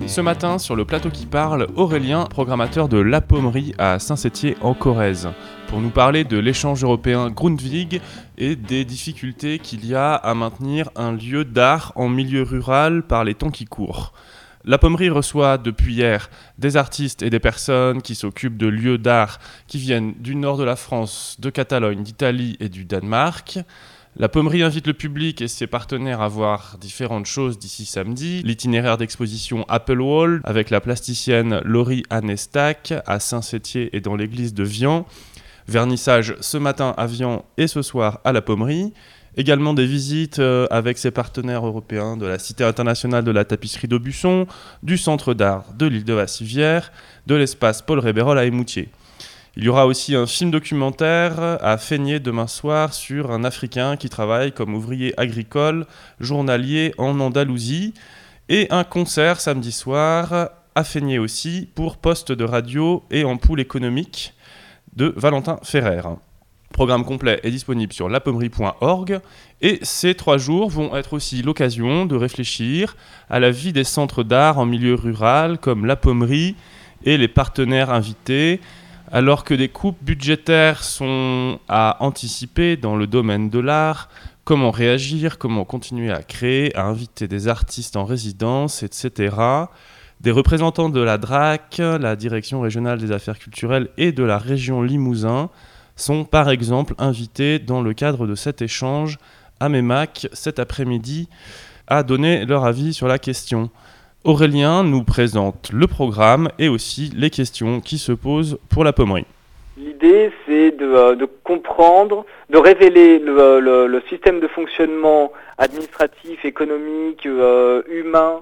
Ce matin, sur le plateau qui parle, Aurélien, programmateur de La Pommerie à Saint-Sétier en Corrèze, pour nous parler de l'échange européen Grundtvig et des difficultés qu'il y a à maintenir un lieu d'art en milieu rural par les temps qui courent. La Pommerie reçoit depuis hier des artistes et des personnes qui s'occupent de lieux d'art qui viennent du nord de la France, de Catalogne, d'Italie et du Danemark. La Pommerie invite le public et ses partenaires à voir différentes choses d'ici samedi. L'itinéraire d'exposition Apple Wall avec la plasticienne Laurie Anestac à Saint-Sétier et dans l'église de Vian. Vernissage ce matin à Vian et ce soir à la Pommerie. Également des visites avec ses partenaires européens de la Cité internationale de la tapisserie d'Aubusson, du Centre d'art de l'île de Vassivière, de l'espace Paul Réberol à Émoutier. Il y aura aussi un film documentaire à Feigné demain soir sur un Africain qui travaille comme ouvrier agricole journalier en Andalousie et un concert samedi soir à Feigné aussi pour poste de radio et ampoule économique de Valentin Ferrer. Programme complet est disponible sur lapommerie.org et ces 3 jours vont être aussi l'occasion de réfléchir à la vie des centres d'art en milieu rural comme la Pommerie et les partenaires invités. Alors que des coupes budgétaires sont à anticiper dans le domaine de l'art, comment réagir, comment continuer à créer, à inviter des artistes en résidence, etc. Des représentants de la DRAC, la Direction régionale des affaires culturelles et de la région Limousin sont par exemple invités dans le cadre de cet échange à MEMAC cet après-midi à donner leur avis sur la question. Aurélien nous présente le programme et aussi les questions qui se posent pour la Pommerie. L'idée, c'est de comprendre, de révéler le système de fonctionnement administratif, économique, humain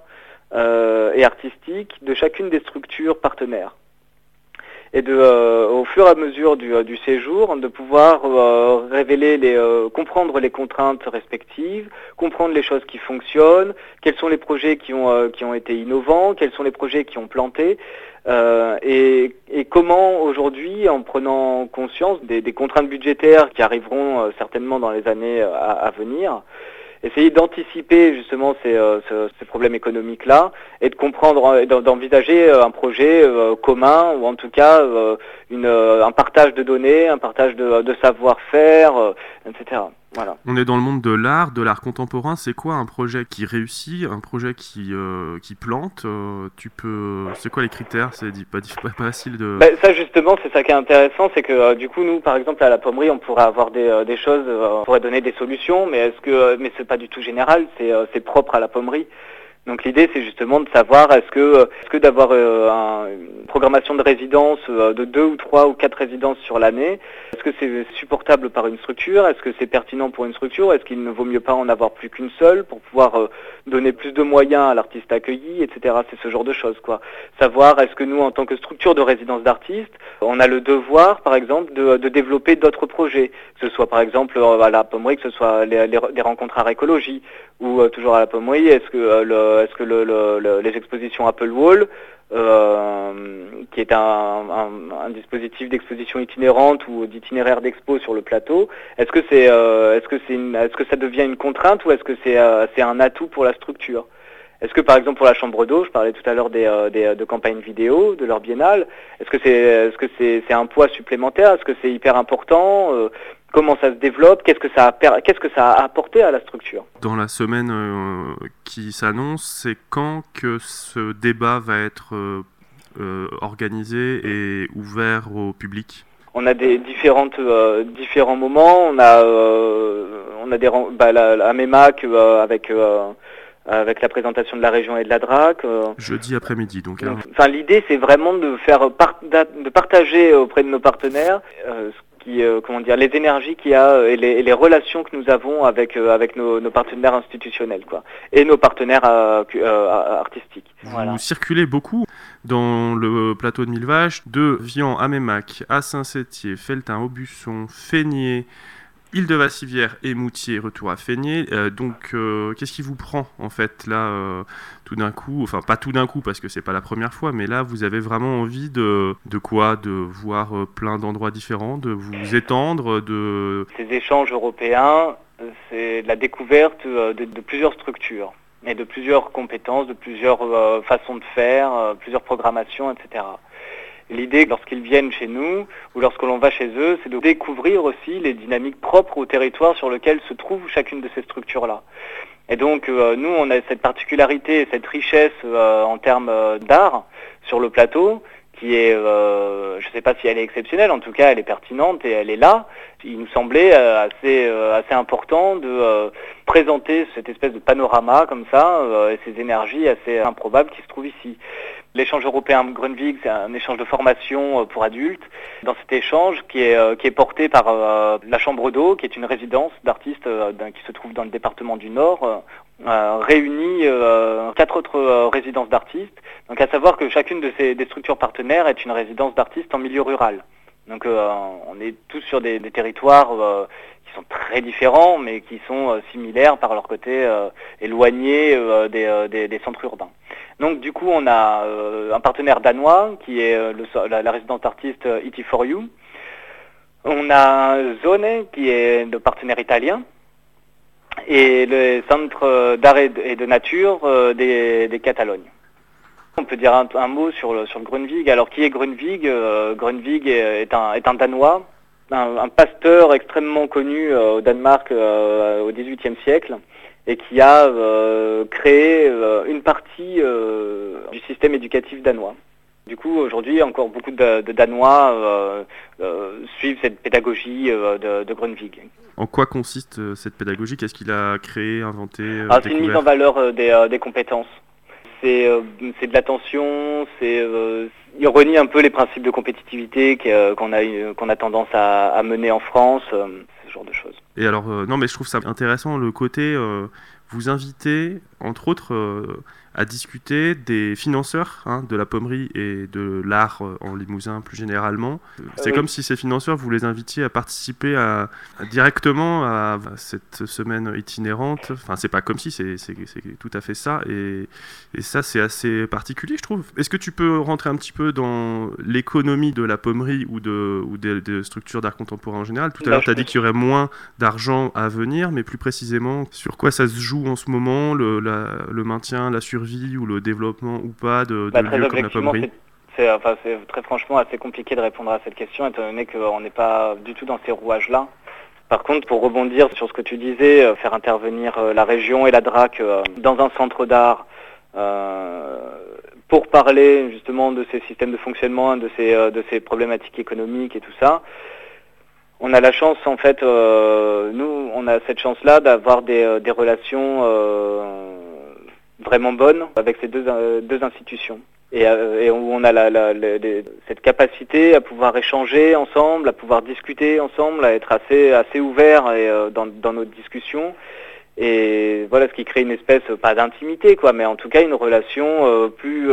et artistique de chacune des structures partenaires. Et au fur et à mesure du séjour, de pouvoir comprendre les contraintes respectives, comprendre les choses qui fonctionnent, quels sont les projets qui ont été innovants, quels sont les projets qui ont planté, et comment aujourd'hui, en prenant conscience des contraintes budgétaires qui arriveront certainement dans les années à venir, essayer d'anticiper justement ces problèmes économiques-là et de comprendre, d'envisager un projet commun ou en tout cas un partage de données, un partage de savoir-faire, etc. Voilà. On est dans le monde de l'art contemporain. C'est quoi un projet qui réussit, un projet qui plante c'est quoi les critères? C'est pas facile de... Ça justement, c'est ça qui est intéressant, c'est que du coup nous, par exemple à la Pommerie, on pourrait avoir des choses, on pourrait donner des solutions, mais c'est pas du tout général, c'est propre à la Pommerie. Donc l'idée, c'est justement de savoir est-ce que d'avoir une programmation de résidence de 2 ou 3 ou 4 résidences sur l'année, est-ce que c'est supportable par une structure? Est-ce que c'est pertinent pour une structure? Est-ce qu'il ne vaut mieux pas en avoir plus qu'une seule pour pouvoir donner plus de moyens à l'artiste accueilli, etc. C'est ce genre de choses, quoi. Savoir est-ce que nous, en tant que structure de résidence d'artistes, on a le devoir, par exemple, de développer d'autres projets, que ce soit par exemple à la Pommerie, que ce soit des rencontres art écologie, ou toujours à la Pommerie, est-ce que les expositions Apple Wall, qui est un dispositif d'exposition itinérante ou d'itinéraire d'expo sur le plateau, est-ce que ça devient une contrainte ou est-ce que c'est un atout pour la structure? Est-ce que par exemple pour la Chambre d'eau, je parlais tout à l'heure de campagnes vidéo, de leur biennale, est-ce que c'est un poids supplémentaire? Est-ce que c'est hyper important? Comment ça se développe? Qu'est-ce que ça a apporté à la structure? Dans la semaine qui s'annonce, c'est quand que ce débat va être organisé et ouvert au public? On a différents moments. On a la MEMAC avec la présentation de la région et de la DRAC. Jeudi après-midi, donc. L'idée, c'est vraiment de partager auprès de nos partenaires les énergies qu'il y a et les relations que nous avons avec nos partenaires institutionnels, quoi, et nos partenaires artistiques. Voilà. Vous circulez beaucoup dans le plateau de Millevaches, de Vian à Mémac, à Saint-Sétier, Felletin, Aubusson, Feigné, Île de Vassivière et Moutier, retour à Feigné. Qu'est-ce qui vous prend en fait là tout d'un coup? Enfin, pas tout d'un coup parce que c'est pas la première fois, mais là vous avez vraiment envie de quoi? De voir plein d'endroits différents, de vous étendre, Ces échanges européens, c'est la découverte de plusieurs structures. et de plusieurs compétences, de plusieurs façons de faire, plusieurs programmations, etc. L'idée, lorsqu'ils viennent chez nous ou lorsque l'on va chez eux, c'est de découvrir aussi les dynamiques propres au territoire sur lequel se trouve chacune de ces structures-là. Et donc, nous, on a cette particularité, cette richesse en termes d'art sur le plateau, qui est, je ne sais pas si elle est exceptionnelle, en tout cas, elle est pertinente et elle est là. Il nous semblait assez important de présenter cette espèce de panorama comme ça, et ces énergies assez improbables qui se trouvent ici. L'échange européen Grunwig, c'est un échange de formation pour adultes. Dans cet échange qui est porté par la Chambre d'eau, qui est une résidence d'artistes qui se trouve dans le département du Nord, réunit 4 autres résidences d'artistes. Donc à savoir que chacune des structures partenaires est une résidence d'artistes en milieu rural. Donc on est tous sur des territoires qui sont très différents, mais qui sont similaires par leur côté éloignés des centres urbains. Donc du coup, on a un partenaire danois qui est la résidence d'artiste IT4U. On a Zone qui est le partenaire italien et le centre d'art et de nature des Catalognes. On peut dire un mot sur le Grunwig. Alors qui est Grunwig? Grunwig est un Danois, un pasteur extrêmement connu au Danemark au XVIIIe siècle, et qui a créé une partie du système éducatif danois. Du coup, aujourd'hui, encore beaucoup de Danois suivent cette pédagogie de Grunwig. En quoi consiste cette pédagogie? Qu'est-ce qu'il a créé, inventé, C'est une mise en valeur des compétences. C'est de l'attention, il renie un peu les principes de compétitivité qu'on a tendance à mener en France, ce genre de choses. Et alors, non mais je trouve ça intéressant, le côté, vous invitez, entre autres, à discuter des financeurs de la pommerie et de l'art en Limousin plus généralement. C'est comme si ces financeurs, vous les invitiez à participer directement à cette semaine itinérante. Enfin, c'est pas comme si, c'est tout à fait ça. Et ça, c'est assez particulier, je trouve. Est-ce que tu peux rentrer un petit peu dans l'économie de la pommerie ou des structures d'art contemporain en général? Tout à l'heure, tu as dit qu'il y aurait moins d'argent à venir, mais plus précisément, sur quoi ça se joue en ce moment, le maintien, la survie ou le développement ou pas de lieux comme la pommerie? C'est très franchement assez compliqué de répondre à cette question, étant donné qu'on n'est pas du tout dans ces rouages-là. Par contre, pour rebondir sur ce que tu disais, faire intervenir la région et la DRAC dans un centre d'art pour parler justement de ces systèmes de fonctionnement, de ces problématiques économiques et tout ça, on a la chance, en fait, nous, on a cette chance-là d'avoir des relations vraiment bonnes avec ces deux institutions. Et où on a cette capacité à pouvoir échanger ensemble, à pouvoir discuter ensemble, à être assez ouvert dans nos discussions. Et voilà, ce qui crée une espèce, pas d'intimité, quoi, mais en tout cas une relation plus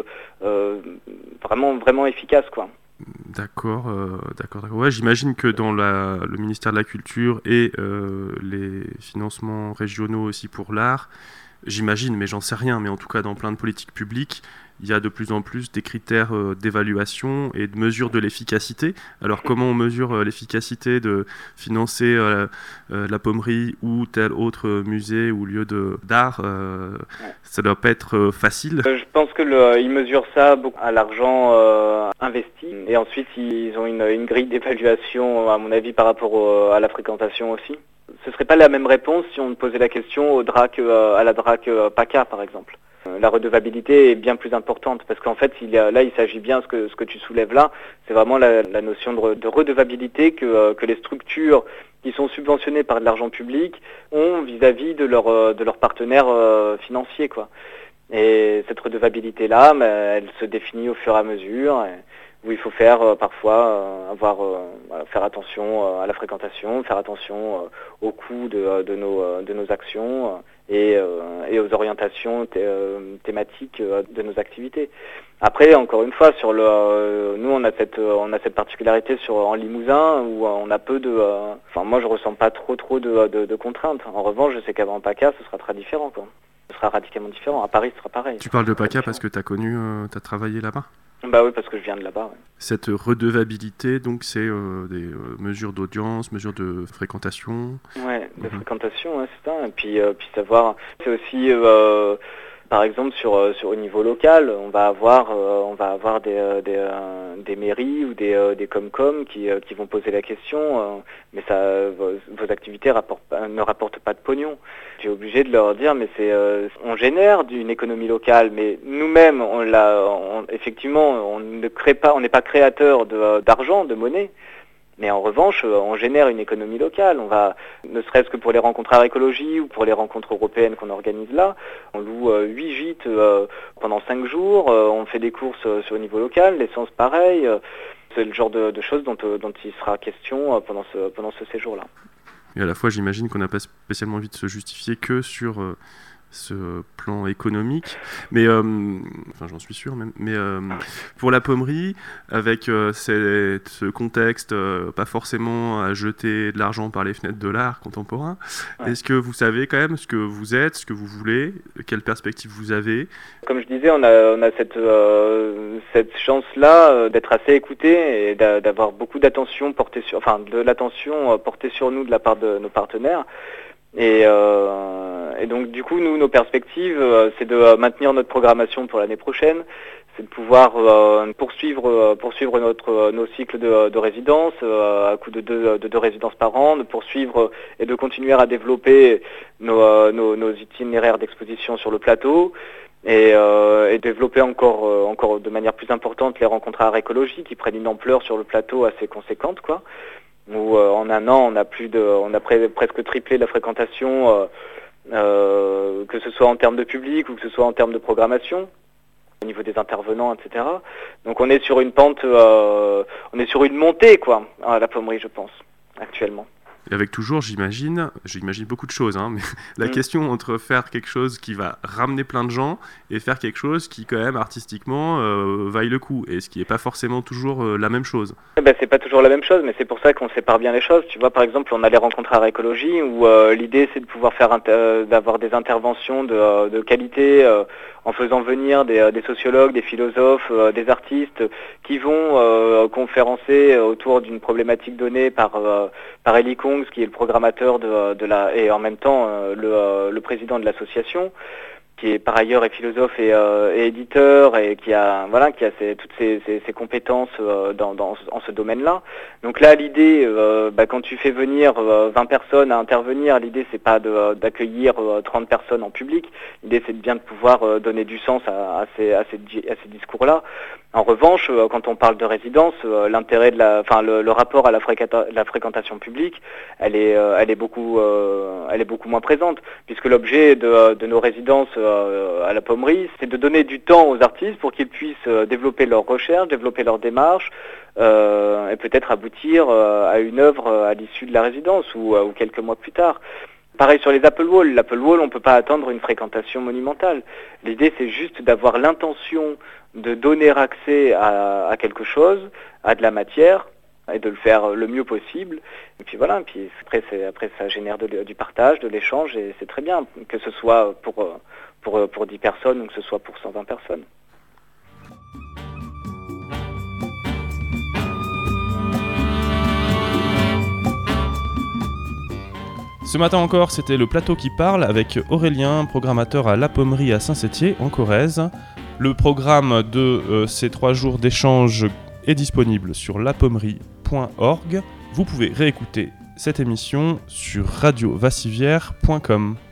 vraiment efficace, quoi. D'accord. Ouais, j'imagine que dans le ministère de la Culture et les financements régionaux aussi pour l'art, j'imagine, mais j'en sais rien, mais en tout cas dans plein de politiques publiques, il y a de plus en plus des critères d'évaluation et de mesure de l'efficacité. Alors comment on mesure l'efficacité de financer la pommerie ou tel autre musée ou lieu d'art Ça doit pas être facile. Je pense qu'ils mesurent ça beaucoup à l'argent investi. Et ensuite, ils ont une grille d'évaluation, à mon avis, par rapport à la fréquentation aussi. Ce serait pas la même réponse si on posait la question à la DRAC PACA, par exemple. La redevabilité est bien plus importante parce qu'en fait, il s'agit bien, ce que tu soulèves là, c'est vraiment la notion de redevabilité que les structures qui sont subventionnées par de l'argent public ont vis-à-vis de leurs partenaires financiers, quoi. Et cette redevabilité-là, elle se définit au fur et à mesure, où il faut faire parfois faire attention à la fréquentation, faire attention au coût de nos actions et aux orientations thématiques de nos activités. Après, encore une fois, nous on a cette particularité en Limousin où on a peu de. Moi je ressens pas trop de contraintes. En revanche, je sais qu'avant PACA, ce sera très différent, quoi. Ce sera radicalement différent. À Paris, ce sera pareil. Tu parles de PACA parce que t'as travaillé là-bas? Bah oui, parce que je viens de là-bas. Ouais. Cette redevabilité, donc c'est des mesures d'audience, mesures de fréquentation. Ouais, de fréquentation, ouais, c'est ça. Et puis savoir, c'est aussi, par exemple, sur au niveau local, on va avoir des mairies ou des Comcom qui vont poser la question, mais vos activités ne rapportent pas de pognon. Tu es obligé de leur dire, mais on génère d'une économie locale, mais nous-mêmes, effectivement, on n'est pas créateur d'argent, de monnaie. Mais en revanche, on génère une économie locale. On va, ne serait-ce que pour les rencontres à écologie ou pour les rencontres européennes qu'on organise là, on loue 8 gîtes pendant 5 jours, on fait des courses sur le niveau local, l'essence pareil. C'est le genre de choses dont il sera question pendant ce séjour-là. Et à la fois, j'imagine qu'on n'a pas spécialement envie de se justifier que sur ce plan économique, mais enfin j'en suis sûr même, mais pour la pommerie, avec ce contexte pas forcément à jeter de l'argent par les fenêtres de l'art contemporain, est-ce que vous savez quand même ce que vous êtes, ce que vous voulez, quelle perspective vous avez? Comme je disais, on a cette chance-là d'être assez écouté et d'avoir beaucoup d'attention portée sur, de l'attention portée sur nous de la part de nos partenaires. Et donc du coup, nous, nos perspectives, c'est de maintenir notre programmation pour l'année prochaine, c'est de pouvoir poursuivre nos cycles de résidence à coup de deux résidences par an, de poursuivre et de continuer à développer nos itinéraires d'exposition sur le plateau. Et développer encore de manière plus importante les rencontres à art écologie qui prennent une ampleur sur le plateau assez conséquente, quoi. Où en un an, on a presque triplé la fréquentation, que ce soit en termes de public ou que ce soit en termes de programmation, au niveau des intervenants, etc. Donc on est sur une pente, on est sur une montée, quoi, à la pommerie, je pense, actuellement. Et avec toujours, j'imagine beaucoup de choses, hein, mais la question entre faire quelque chose qui va ramener plein de gens et faire quelque chose qui, quand même, artistiquement, vaille le coup, et ce qui n'est pas forcément toujours la même chose. C'est pas toujours la même chose, mais c'est pour ça qu'on sépare bien les choses. Tu vois, par exemple, on a les rencontres à écologie, où l'idée, c'est de pouvoir d'avoir des interventions de qualité, en faisant venir des sociologues, des philosophes, des artistes, qui vont conférencer autour d'une problématique donnée par Eli Kongs, qui est le programmateur et en même temps le président de l'association, qui est par ailleurs philosophe et éditeur et qui a toutes ses compétences en ce domaine-là. Donc là, l'idée, quand tu fais venir 20 personnes à intervenir, l'idée c'est pas d'accueillir 30 personnes en public. L'idée c'est bien de pouvoir donner du sens à ces discours-là. En revanche, quand on parle de résidence, l'intérêt le rapport à la fréquentation publique, elle est beaucoup moins présente, puisque l'objet de nos résidences à la pommerie, c'est de donner du temps aux artistes pour qu'ils puissent développer leurs recherches, développer leurs démarches, et peut-être aboutir à une œuvre à l'issue de la résidence ou quelques mois plus tard. Pareil sur les Apple Walls. L'Apple Wall, on ne peut pas attendre une fréquentation monumentale. L'idée, c'est juste d'avoir l'intention de donner accès à quelque chose, à de la matière, et de le faire le mieux possible. Et puis voilà, puis après ça génère du partage, de l'échange, et c'est très bien, que ce soit pour 10 personnes ou que ce soit pour 120 personnes. Ce matin encore, c'était le plateau qui parle avec Aurélien, programmateur à La Pommerie à Saint-Sétier, en Corrèze. Le programme de ces 3 jours d'échange est disponible sur lapommerie.org. Vous pouvez réécouter cette émission sur radiovassivière.com.